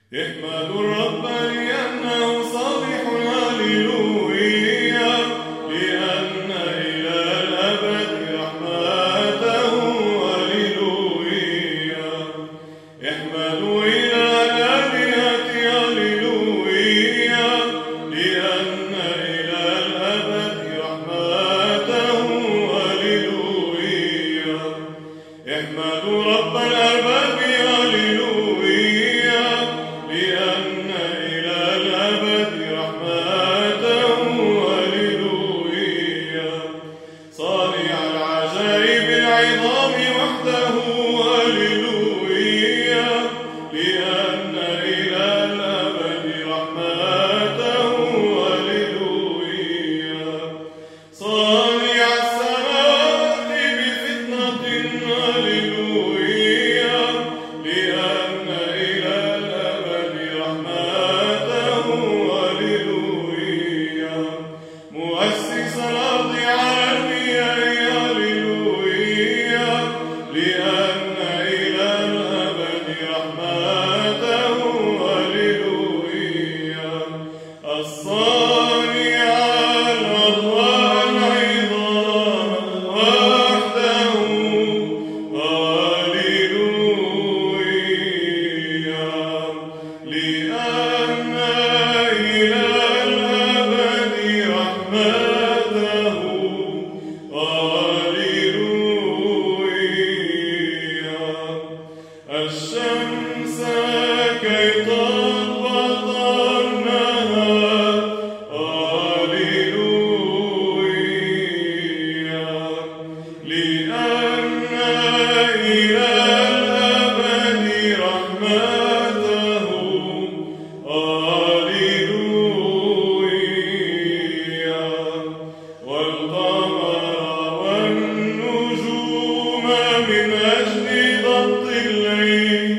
احمدوا الرب لأنه صالح، هللويا، لأن إلى الأبد رحمته، هللويا. احمدوا إلى الآلهة، هللويا، لأن إلى الأبد رحمته، هللويا. احمدوا رب الأرباب، هللويا، لأن إلى الأبد رحمته، هللويا. صانع العجائب العظام وحده، هللويا، لأن إلى الأبد رحمته، هللويا. صانع السماوات بفتنة، هللويا، لأن إلى الأبد رحمته، هللويا. مؤسس الأرض على المياه، هللويا، لأن إلى الأبد رحمته، هللويا. الصانع الأضواء العظام وحده، هللويا، لأن إلى الأبد رحمته، هللويا. الشمس كي تضبط النهار، هللويا، لأن إلى الأبد رحمته، هللويا. والقمر والنجوم من أجل ضبط الليل،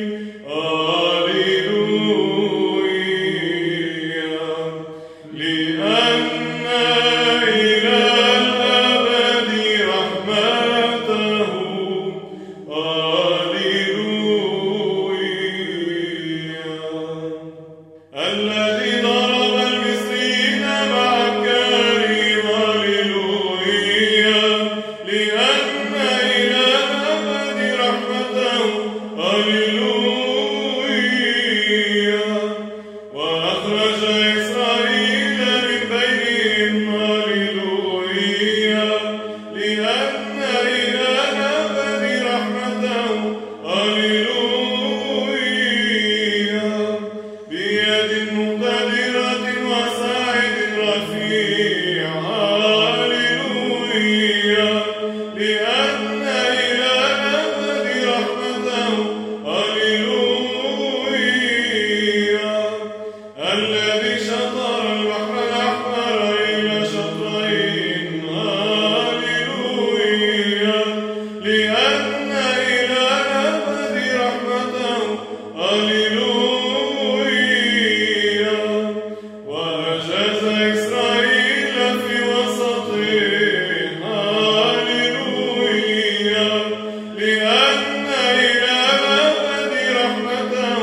هللويا، لأن إلى الأبد رحمته، هللويا. الذي ضرب المصريين مع الكريم، هللويا، لأن إلى الأبد رحمته، هللويا. وأخرج إسرائيل من بينهم، هللويا، لأن إلى الأبد رحمته، هللويا. بيد مقتدرة وساعد رفيع، هللويا، لأن إلى الأبد رحمته، هللويا. الذي شطر البحر الأحمر إلى شطرين، هللويا، لأن إلى الأبد رحمته، هللويا. وأجاز إسرائيل في وسطه، هللويا، لأن إلى الأبد رحمته،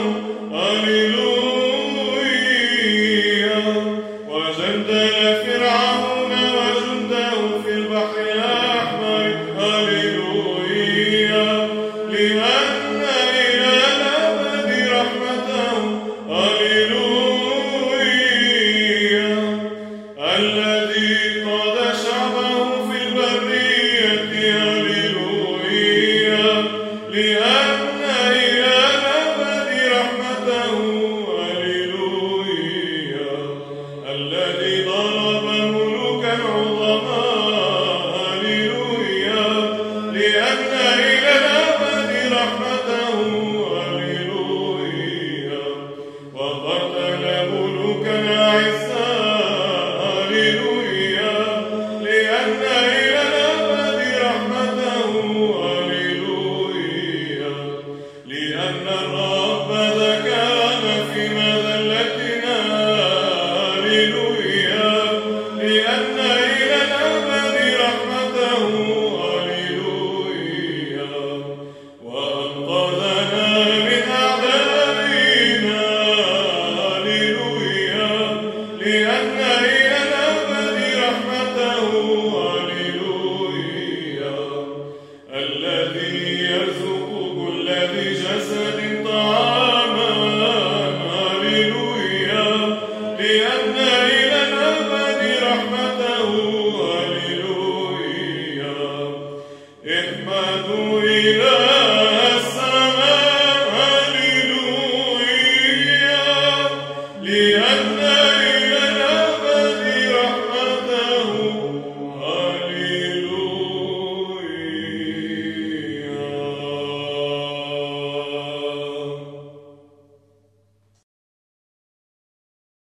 هللويا. وجندل فرعون وجنده في البحر الأحمر، هللويا، لأن إلى الأبد رحمته، بجسد